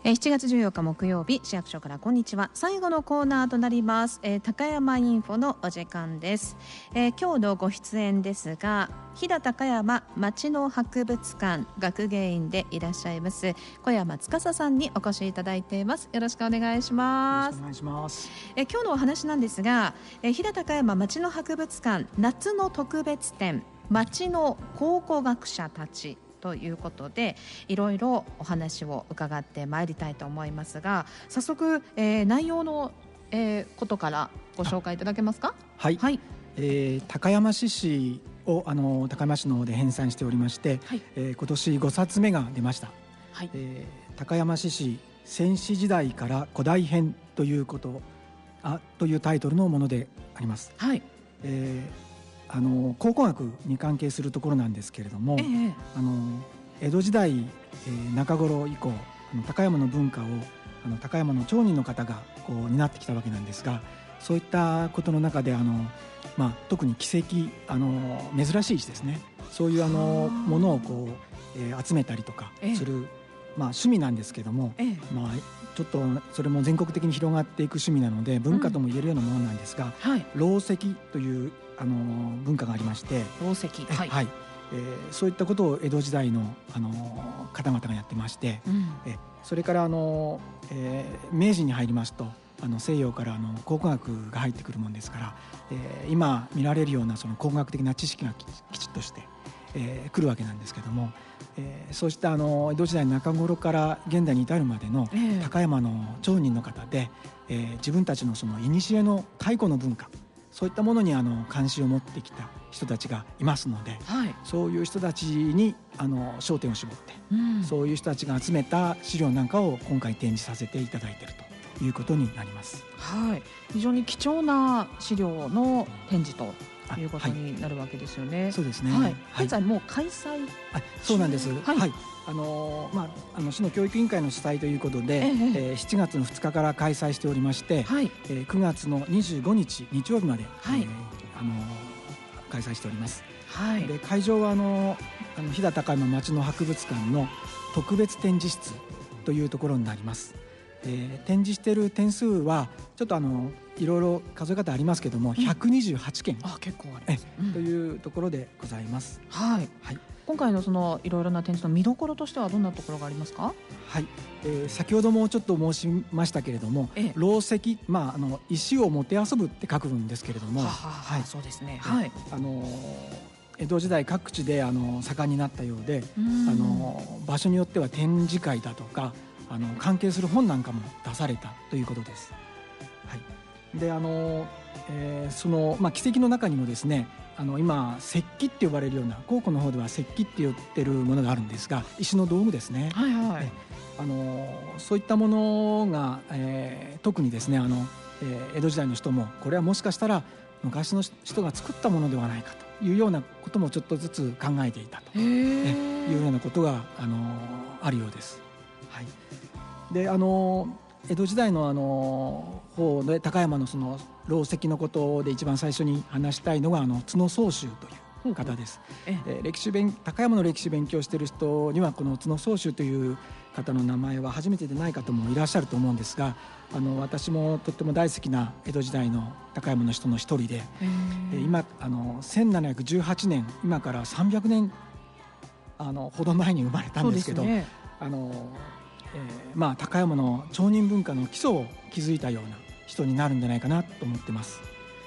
7月14日木曜日、市役所からこんにちは。最後のコーナーとなります、高山インフォのお時間です。今日のご出演ですが、飛騨高山町の博物館学芸員でいらっしゃいます小山司さんにお越しいただいています。よろしくお願いします。 よろしくお願いします。 今日のお話なんですが、飛騨高山町の博物館夏の特別展、町の考古学者たちということで、いろいろお話を伺ってまいりたいと思いますが、早速、内容の、ことからご紹介いただけますか。 はい、はい。高山市史を高山市の方で編纂しておりまして、はい。今年5冊目が出ました。はい。高山市史戦史時代から古代編というタイトルのものであります。はい。考古学に関係するところなんですけれども、江戸時代、中頃以降高山の文化を高山の町人の方がこう担ってきたわけなんですが、そういったことの中で特に奇跡珍しい石ですね、そういうものをこう、集めたりとかする、趣味なんですけども、ちょっとそれも全国的に広がっていく趣味なので文化とも言えるようなものなんですが、紡績という文化がありまして、 紡績、はい、 はい。そういったことを江戸時代の、方々がやってまして、それから明治に入りますと西洋から考古学が入ってくるもんですから、今見られるようなその考古学的な知識がきちっとして、来るわけなんですけども、そうした江戸時代中頃から現代に至るまでの高山の町人の方で、自分たちのその古の太古の文化、そういったものに関心を持ってきた人たちがいますので、はい、そういう人たちに焦点を絞って、そういう人たちが集めた資料なんかを今回展示させていただいているということになります。 はい、非常に貴重な資料の展示ということになるわけですよね。 そうですね。 はい、現在もう開催、 そうなんです。はい。はい、市の教育委員会の主催ということで、7月の2日から開催しておりまして、9月の25日日曜日まで、開催しております。はい、で会場は飛騨高山町の博物館の特別展示室というところになります。展示している点数はちょっといろいろ数え方ありますけども、128件、 結構あります、 というところでございます。 はい、はい。今回のそのいろいろな展示の見どころとしてはどんなところがありますか。 はい、先ほどもちょっと申しましたけれども、紡績、石をもてあそぶって書くんですけれども、 はい、そうですね。 はい、江戸時代各地で盛んになったようで、場所によっては展示会だとか関係する本なんかも出されたということです。はい、でその、奇跡の中にもですね、今石器って呼ばれるような、考古の方では石器って言ってるものがあるんですが、石の道具ですね。はいはい。そういったものが、特にですね江戸時代の人もこれはもしかしたら昔の人が作ったものではないかというようなこともちょっとずつ考えていたというようなことがあるようです。はい。で江戸時代の方で高山のその紡績のことで一番最初に話したいのが角宗秀という方です。高山の歴史勉強している人にはこの角宗秀という方の名前は初めてでない方もいらっしゃると思うんですが、私もとっても大好きな江戸時代の高山の人の一人で、今1718年、今から300年ほど前に生まれたんですけど、高山の町人文化の基礎を築いたような人になるんじゃないかなと思ってます。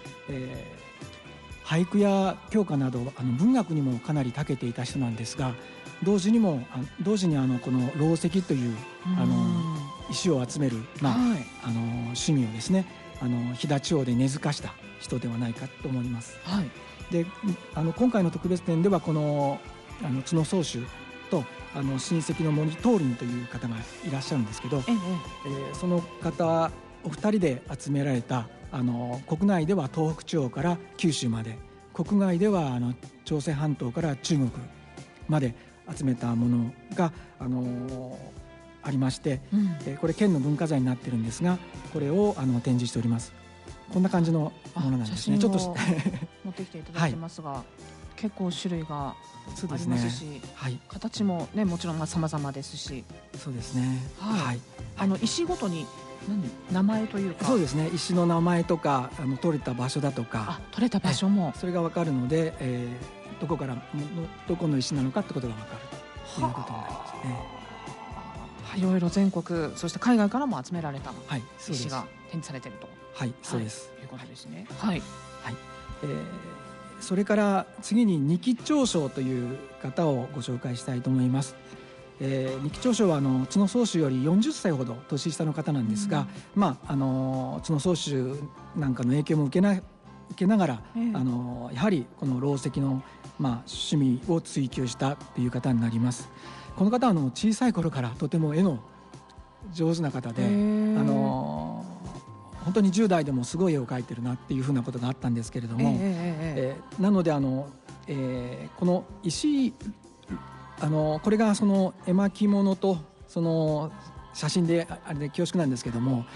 俳句や教科など文学にもかなり長けていた人なんですが、同時にこの紡績という石を集める、趣味をですね飛騨地方で根付かした人ではないかと思います。はい、で今回の特別展ではこの角宗秀と親戚の森東林という方がいらっしゃるんですけど、その方お二人で集められた国内では東北地方から九州まで、国外では朝鮮半島から中国まで集めたものが、ありまして、これ県の文化財になってるんですが、これを展示しております。こんな感じのものなんですね。ちょっと持ってきていただいてますが、 結構種類がありますし、 はい、 形もねもちろん様々ですし。 そうですね、 はいはい、石ごとに名前というか。 そうですね、石の名前とか取れた場所だとか、 取れた場所も、 それが分かるので、どこの石なのかってことが分かるということになりますね。 いろいろ全国そして海外からも集められた石が展示されていると、 はい、そうです、 いうことですね。はい、 はい、それから次に二木長将という方をご紹介したいと思います。二木長将は津野宗主より40歳ほど年下の方なんですが、津野宗主なんかの影響も受けながら、やはりこのろう石の、趣味を追求したという方になります。この方は小さい頃からとても絵の上手な方で、本当に10代でもすごい絵を描いてるなっていうふうなことがあったんですけれども、なのでこの石これがその絵巻物とその写真であれで恐縮なんですけども、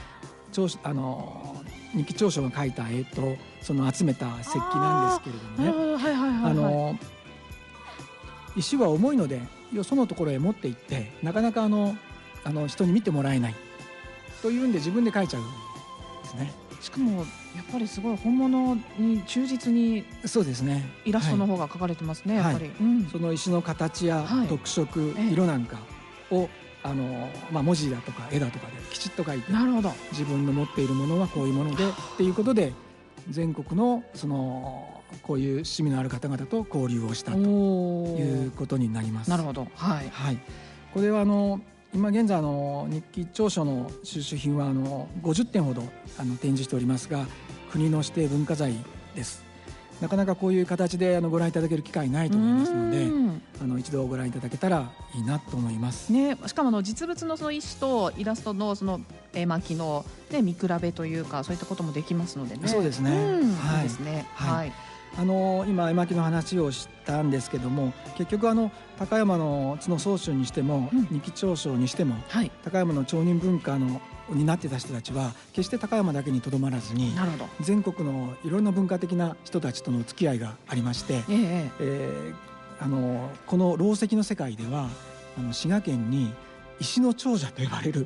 二木長将が描いた絵とその集めた石器なんですけれどもね、石は重いのでよそのところへ持って行ってなかなか人に見てもらえないというんで自分で描いちゃうんですね。 しかもやっぱりすごい本物に忠実に、 そうですね、 イラストの方が描かれてますね、やっぱり、 その石の形や特色、色なんかを文字だとか絵だとかできちっと描いて、 なるほど、 自分の持っているものはこういうものでっていうことで全国のこういう趣味のある方々と交流をしたということになります。 なるほど、はい、 はい、これは今現在日記長書の収集品は50点ほど展示しておりますが、国の指定文化財です。なかなかこういう形でご覧いただける機会ないと思いますので、一度ご覧いただけたらいいなと思います、 ね、しかも実物のその石とイラストのその絵巻の、見比べというかそういったこともできますのでね。 そうですね、 いいですね、はい、 今絵巻の話をしたんですけども、結局高山の津野宗主にしても、二木長将にしても、高山の町人文化になってた人たちは決して高山だけにとどまらずに、全国のいろんな文化的な人たちとの付き合いがありまして、このろう石の世界では滋賀県に石の長者と呼ばれる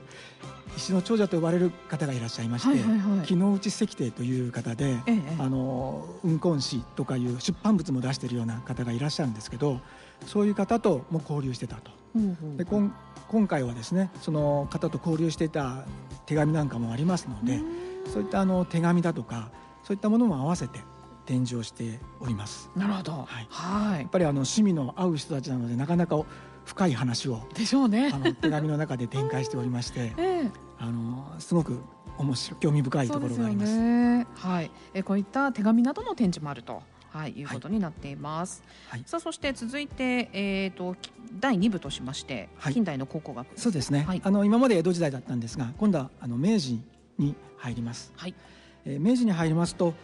方がいらっしゃいまして、木之内石庭という方で、雲根誌とかいう出版物も出しているような方がいらっしゃるんですけど、そういう方とも交流してたと。で今回はですね、その方と交流していた手紙なんかもありますので、そういった手紙だとかそういったものも合わせて展示をしております。 なるほど、 やっぱり趣味の合う人たちなので、なかなか深い話をでしょうね手紙の中で展開しておりまして、すごく興味深いところがあります。 はい、こういった手紙などの展示もあると、いうことになっています。さあ、そして続いて、第2部としまして、近代の考古学。 そうですね、今まで江戸時代だったんですが、今度は明治に入ります。明治に入りますと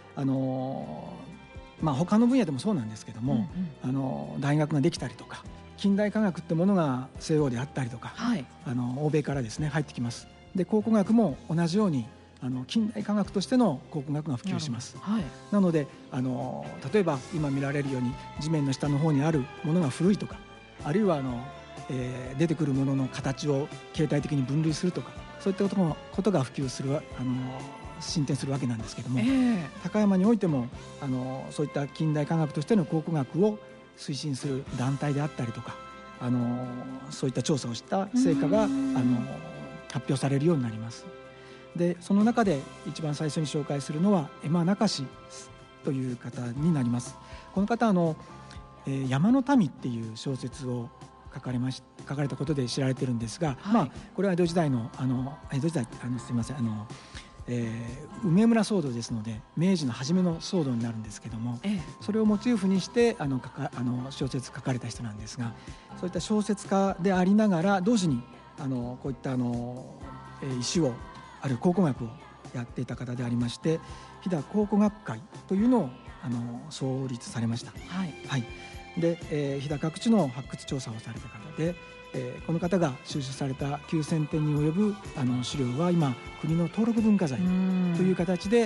他の分野でもそうなんですけども、大学ができたりとか、近代科学ってものが西洋であったりとか、欧米からですね入ってきます。で考古学も同じように近代科学としての考古学が普及します。なので例えば今見られるように地面の下の方にあるものが古いとか、あるいは出てくるものの形を形態的に分類するとか、そういったことが普及する進展するわけなんですけども、高山においてもそういった近代科学としての考古学を推進する団体であったりとか、そういった調査をした成果が発表されるようになります。でその中で一番最初に紹介するのは江間中氏という方になります。この方山の民っていう小説を書かれたことで知られているんですが、これは江戸時代すみません梅村騒動ですので、明治の初めの騒動になるんですけども、それをモチーフにして小説書かれた人なんですが、そういった小説家でありながら同時にこういった石をある考古学をやっていた方でありまして、飛騨考古学会というのを創立されました。で飛騨各地の発掘調査をされた方で、この方が収集された9000点に及ぶ資料は今国の登録文化財という形で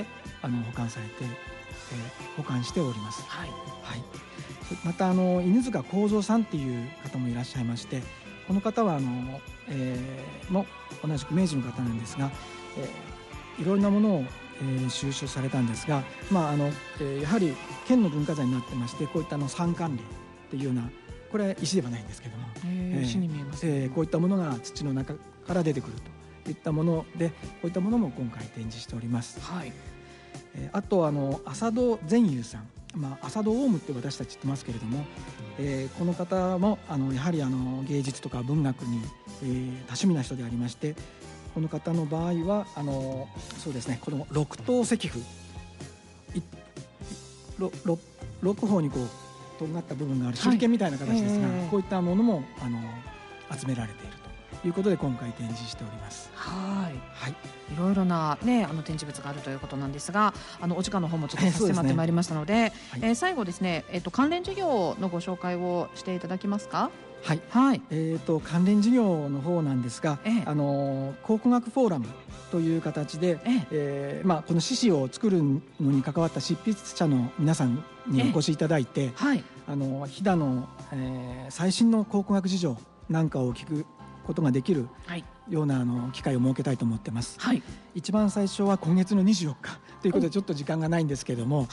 保管されて、保管しております。 はいはい、また犬塚幸三さんっていう方もいらっしゃいまして、この方はも同じく明治の方なんですが、いろいろなものを、収集されたんですが、やはり県の文化財になってまして、こういった三冠霊っていうような、これは石ではないんですけども、 石に見えます、ねこういったものが土の中から出てくるといったもので、こういったものも今回展示しております。 はい、 あと浅戸善雄さん、浅戸オウムって私たち言ってますけれども、この方もやはり芸術とか文学に、多趣味な人でありまして、この方の場合はそうですね、この六等石符、6方にこうとんがった部分がある手裏剣みたいな形ですが、こういったものも集められているということで今回展示しております。 はい、 はい、 いろいろな、展示物があるということなんですが、お時間の方もちょっと迫ってまいりましたので、最後ですね、関連事業のご紹介をしていただけますか。 はい、 はい、 関連事業の方なんですが、考古学フォーラムという形で、この獅子を作るのに関わった執筆者の皆さんにお越しいただいて、飛騨の、最新の考古学事情なんかを聞くことができるような機会を設けたいと思ってます。はい、一番最初は今月の24日ということでちょっと時間がないんですけれども、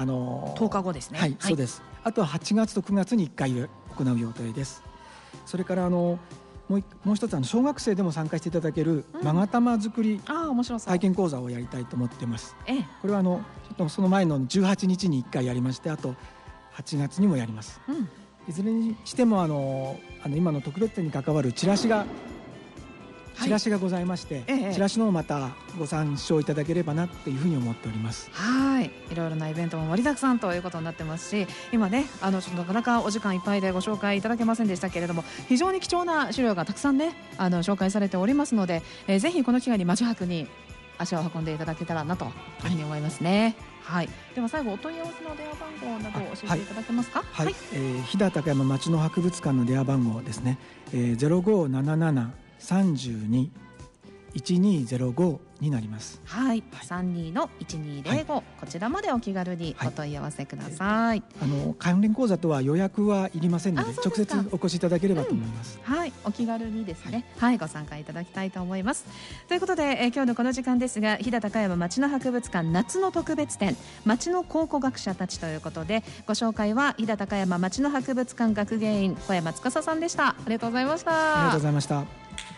10日後ですね。 はい、そうです。あとは8月と9月に1回行う予定です。それからもう一つ小学生でも参加していただける勾玉作り体験講座をやりたいと思っています。これはちょっとその前の18日に1回やりまして、あと8月にもやります。いずれにしても今の特別展に関わるチラシがございまして、チラシのまたご参照いただければなというふうに思っております。 はい、いろいろなイベントも盛りだくさんということになってますし、今ねちょっとなかなかお時間いっぱいでご紹介いただけませんでしたけれども、非常に貴重な資料がたくさんね紹介されておりますので、ぜひこの機会に町博に足を運んでいただけたらなというふうに思いますね。はい、では最後お問い合わせの電話番号などを教えていただけますか。 はい、飛騨高山町の博物館の電話番号ですね、0577-32-1205になります。 はい、32-1205、こちらまでお気軽にお問い合わせください。 関連講座とは予約はいりませんので、直接お越しいただければと思います。 はい、お気軽にですね、ご参加いただきたいと思います。ということで、今日のこの時間ですが、飛騨高山町の博物館夏の特別展、町の考古学者たちということで、ご紹介は飛騨高山町の博物館学芸員小山司さんでした。ありがとうございました。 ありがとうございました。